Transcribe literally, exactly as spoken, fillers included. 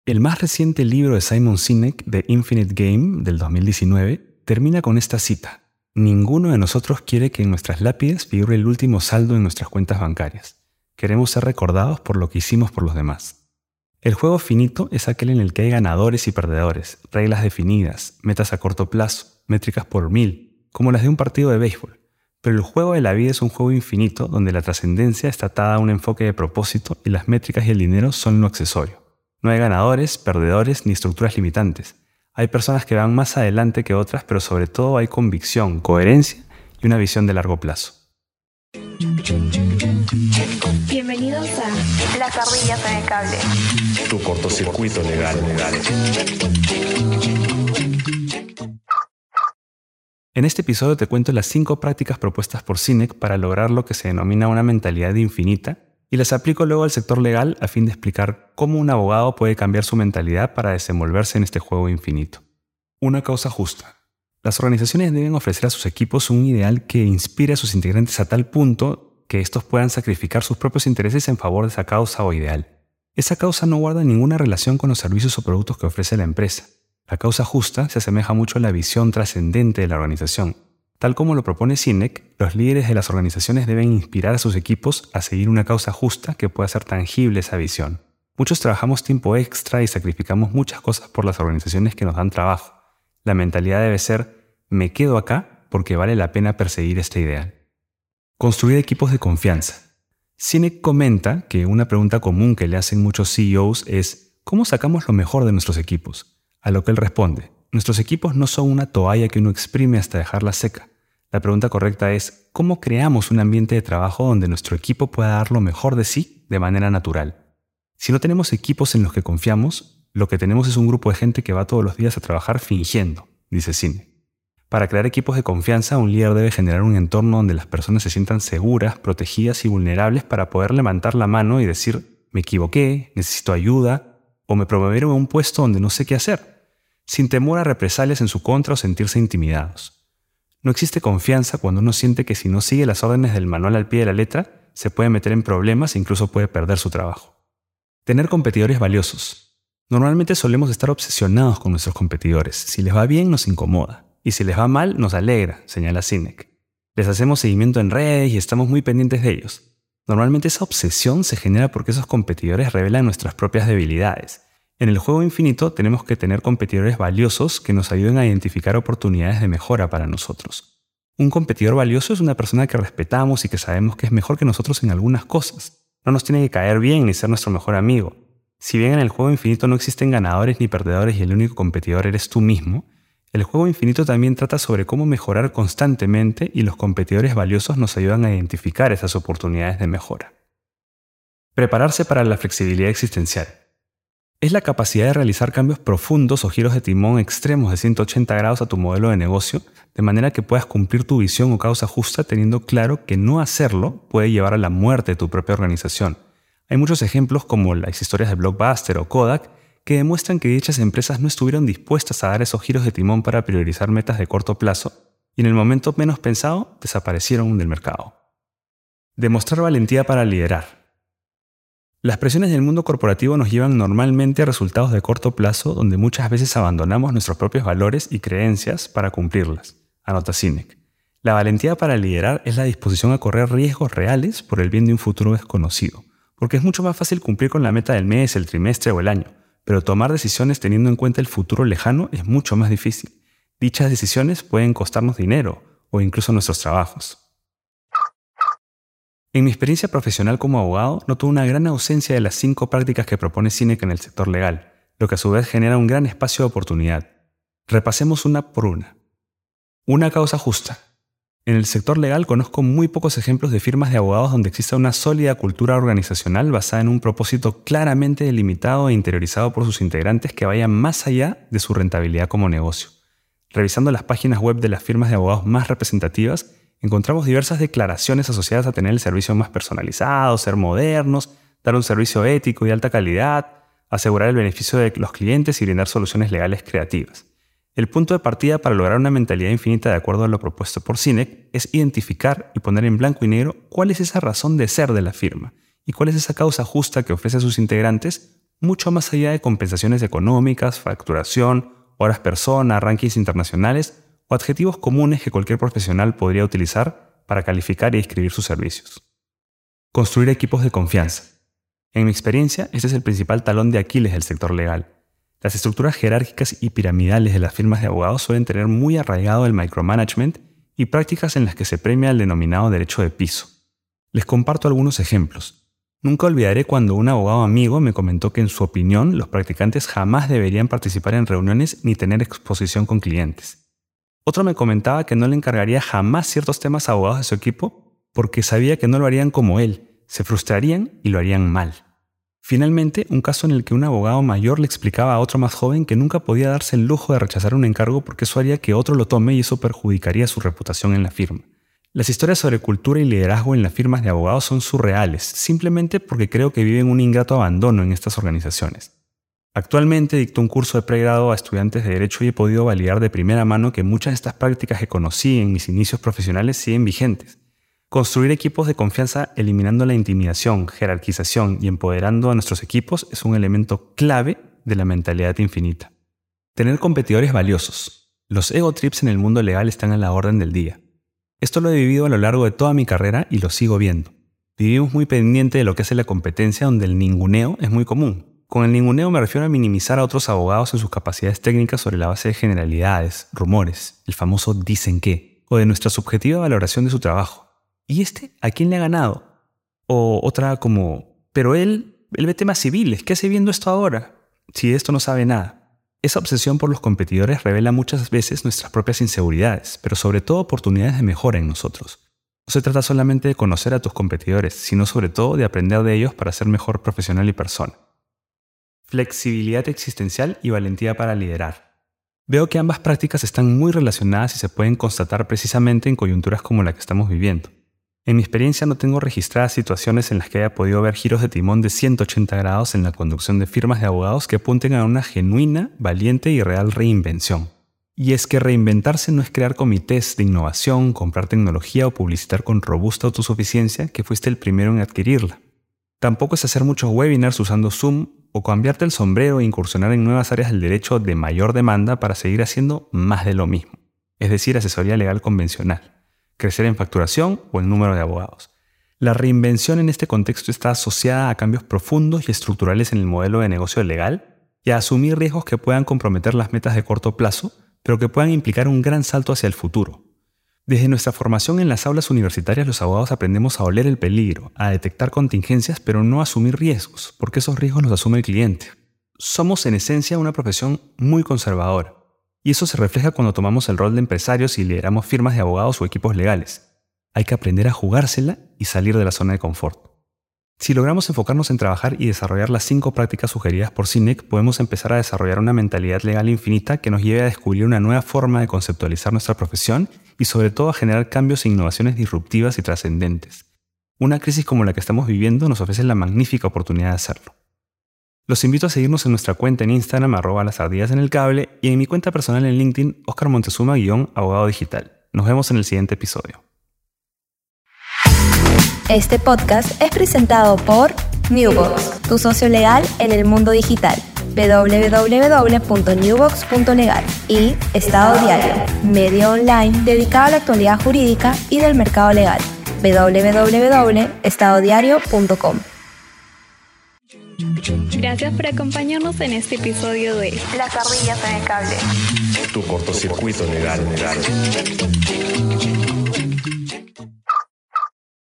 El más reciente libro de Simon Sinek, The Infinite Game, del dos mil diecinueve, termina con esta cita: ninguno de nosotros quiere que en nuestras lápidas figure el último saldo en nuestras cuentas bancarias. Queremos ser recordados por lo que hicimos por los demás. El juego finito es aquel en el que hay ganadores y perdedores, reglas definidas, metas a corto plazo, métricas por mil, como las de un partido de béisbol. Pero el juego de la vida es un juego infinito donde la trascendencia está atada a un enfoque de propósito y las métricas y el dinero son lo accesorio. No hay ganadores, perdedores ni estructuras limitantes. Hay personas que van más adelante que otras, pero sobre todo hay convicción, coherencia y una visión de largo plazo. Bienvenidos a Las ardillas en el cable. Tu cortocircuito legal, legal. En este episodio te cuento las cinco prácticas propuestas por Sinek para lograr lo que se denomina una mentalidad infinita y las aplico luego al sector legal a fin de explicar cómo un abogado puede cambiar su mentalidad para desenvolverse en este juego infinito. Una causa justa. Las organizaciones deben ofrecer a sus equipos un ideal que inspire a sus integrantes a tal punto que estos puedan sacrificar sus propios intereses en favor de esa causa o ideal. Esa causa no guarda ninguna relación con los servicios o productos que ofrece la empresa. La causa justa se asemeja mucho a la visión trascendente de la organización. Tal como lo propone Sinek, los líderes de las organizaciones deben inspirar a sus equipos a seguir una causa justa que pueda hacer tangible esa visión. Muchos trabajamos tiempo extra y sacrificamos muchas cosas por las organizaciones que nos dan trabajo. La mentalidad debe ser: me quedo acá porque vale la pena perseguir este ideal. Construir equipos de confianza. Sinek comenta que una pregunta común que le hacen muchos C E Os es: ¿cómo sacamos lo mejor de nuestros equipos? A lo que él responde: nuestros equipos no son una toalla que uno exprime hasta dejarla seca. La pregunta correcta es: ¿cómo creamos un ambiente de trabajo donde nuestro equipo pueda dar lo mejor de sí de manera natural? Si no tenemos equipos en los que confiamos, lo que tenemos es un grupo de gente que va todos los días a trabajar fingiendo, dice Sinek. Para crear equipos de confianza, un líder debe generar un entorno donde las personas se sientan seguras, protegidas y vulnerables para poder levantar la mano y decir: me equivoqué, necesito ayuda, o me promovieron a un puesto donde no sé qué hacer, sin temor a represalias en su contra o sentirse intimidados. No existe confianza cuando uno siente que si no sigue las órdenes del manual al pie de la letra, se puede meter en problemas e incluso puede perder su trabajo. Tener competidores valiosos. Normalmente solemos estar obsesionados con nuestros competidores. Si les va bien, nos incomoda. Y si les va mal, nos alegra, señala Sinek. Les hacemos seguimiento en redes y estamos muy pendientes de ellos. Normalmente esa obsesión se genera porque esos competidores revelan nuestras propias debilidades. En el juego infinito tenemos que tener competidores valiosos que nos ayuden a identificar oportunidades de mejora para nosotros. Un competidor valioso es una persona que respetamos y que sabemos que es mejor que nosotros en algunas cosas. No nos tiene que caer bien ni ser nuestro mejor amigo. Si bien en el juego infinito no existen ganadores ni perdedores y el único competidor eres tú mismo, el juego infinito también trata sobre cómo mejorar constantemente y los competidores valiosos nos ayudan a identificar esas oportunidades de mejora. Prepararse para la flexibilidad existencial. Es la capacidad de realizar cambios profundos o giros de timón extremos de ciento ochenta grados a tu modelo de negocio, de manera que puedas cumplir tu visión o causa justa teniendo claro que no hacerlo puede llevar a la muerte de tu propia organización. Hay muchos ejemplos como las historias de Blockbuster o Kodak que demuestran que dichas empresas no estuvieron dispuestas a dar esos giros de timón para priorizar metas de corto plazo y en el momento menos pensado desaparecieron del mercado. Demostrar valentía para liderar. Las presiones del mundo corporativo nos llevan normalmente a resultados de corto plazo donde muchas veces abandonamos nuestros propios valores y creencias para cumplirlas, anota Sinek. La valentía para liderar es la disposición a correr riesgos reales por el bien de un futuro desconocido, porque es mucho más fácil cumplir con la meta del mes, el trimestre o el año, pero tomar decisiones teniendo en cuenta el futuro lejano es mucho más difícil. Dichas decisiones pueden costarnos dinero o incluso nuestros trabajos. En mi experiencia profesional como abogado, noto una gran ausencia de las cinco prácticas que propone Sinek en el sector legal, lo que a su vez genera un gran espacio de oportunidad. Repasemos una por una. Una causa justa. En el sector legal conozco muy pocos ejemplos de firmas de abogados donde exista una sólida cultura organizacional basada en un propósito claramente delimitado e interiorizado por sus integrantes que vaya más allá de su rentabilidad como negocio. Revisando las páginas web de las firmas de abogados más representativas, encontramos diversas declaraciones asociadas a tener el servicio más personalizado, ser modernos, dar un servicio ético y de alta calidad, asegurar el beneficio de los clientes y brindar soluciones legales creativas. El punto de partida para lograr una mentalidad infinita de acuerdo a lo propuesto por Sinek es identificar y poner en blanco y negro cuál es esa razón de ser de la firma y cuál es esa causa justa que ofrece a sus integrantes mucho más allá de compensaciones económicas, facturación, horas persona, rankings internacionales o adjetivos comunes que cualquier profesional podría utilizar para calificar y describir sus servicios. Construir equipos de confianza. En mi experiencia, este es el principal talón de Aquiles del sector legal. Las estructuras jerárquicas y piramidales de las firmas de abogados suelen tener muy arraigado el micromanagement y prácticas en las que se premia el denominado derecho de piso. Les comparto algunos ejemplos. Nunca olvidaré cuando un abogado amigo me comentó que en su opinión los practicantes jamás deberían participar en reuniones ni tener exposición con clientes. Otro me comentaba que no le encargaría jamás ciertos temas a abogados de su equipo porque sabía que no lo harían como él. Se frustrarían y lo harían mal. Finalmente, un caso en el que un abogado mayor le explicaba a otro más joven que nunca podía darse el lujo de rechazar un encargo porque eso haría que otro lo tome y eso perjudicaría su reputación en la firma. Las historias sobre cultura y liderazgo en las firmas de abogados son surreales, simplemente porque creo que viven un ingrato abandono en estas organizaciones. Actualmente dicto un curso de pregrado a estudiantes de Derecho y he podido validar de primera mano que muchas de estas prácticas que conocí en mis inicios profesionales siguen vigentes. Construir equipos de confianza eliminando la intimidación, jerarquización y empoderando a nuestros equipos es un elemento clave de la mentalidad infinita. Tener competidores valiosos. Los ego trips en el mundo legal están a la orden del día. Esto lo he vivido a lo largo de toda mi carrera y lo sigo viendo. Vivimos muy pendiente de lo que hace la competencia donde el ninguneo es muy común. Con el ninguneo me refiero a minimizar a otros abogados en sus capacidades técnicas sobre la base de generalidades, rumores, el famoso dicen que, o de nuestra subjetiva valoración de su trabajo. ¿Y este a quién le ha ganado? O otra como, pero él, él ve temas civiles, ¿qué hace viendo esto ahora? Si de esto no sabe nada. Esa obsesión por los competidores revela muchas veces nuestras propias inseguridades, pero sobre todo oportunidades de mejora en nosotros. No se trata solamente de conocer a tus competidores, sino sobre todo de aprender de ellos para ser mejor profesional y persona. Flexibilidad existencial y valentía para liderar. Veo que ambas prácticas están muy relacionadas y se pueden constatar precisamente en coyunturas como la que estamos viviendo. En mi experiencia no tengo registradas situaciones en las que haya podido ver giros de timón de ciento ochenta grados en la conducción de firmas de abogados que apunten a una genuina, valiente y real reinvención. Y es que reinventarse no es crear comités de innovación, comprar tecnología o publicitar con robusta autosuficiencia que fuiste el primero en adquirirla. Tampoco es hacer muchos webinars usando Zoom o cambiarte el sombrero e incursionar en nuevas áreas del derecho de mayor demanda para seguir haciendo más de lo mismo, es decir, asesoría legal convencional. Crecer en facturación o en número de abogados. La reinvención en este contexto está asociada a cambios profundos y estructurales en el modelo de negocio legal y a asumir riesgos que puedan comprometer las metas de corto plazo, pero que puedan implicar un gran salto hacia el futuro. Desde nuestra formación en las aulas universitarias, los abogados aprendemos a oler el peligro, a detectar contingencias, pero no a asumir riesgos, porque esos riesgos los asume el cliente. Somos en esencia una profesión muy conservadora. Y eso se refleja cuando tomamos el rol de empresarios y lideramos firmas de abogados o equipos legales. Hay que aprender a jugársela y salir de la zona de confort. Si logramos enfocarnos en trabajar y desarrollar las cinco prácticas sugeridas por C I N E C, podemos empezar a desarrollar una mentalidad legal infinita que nos lleve a descubrir una nueva forma de conceptualizar nuestra profesión y sobre todo a generar cambios e innovaciones disruptivas y trascendentes. Una crisis como la que estamos viviendo nos ofrece la magnífica oportunidad de hacerlo. Los invito a seguirnos en nuestra cuenta en Instagram, arroba las ardillas en el cable, y en mi cuenta personal en LinkedIn, Oscar Montezuma, guión, abogado digital. Nos vemos en el siguiente episodio. Este podcast es presentado por Newbox, tu socio legal en el mundo digital. doble u doble u doble u punto newbox punto legal y Estado Diario, medio online dedicado a la actualidad jurídica y del mercado legal. doble u doble u doble u punto estado diario punto com. Gracias por acompañarnos en este episodio de Las ardillas en el cable. Tu cortocircuito legal, legal.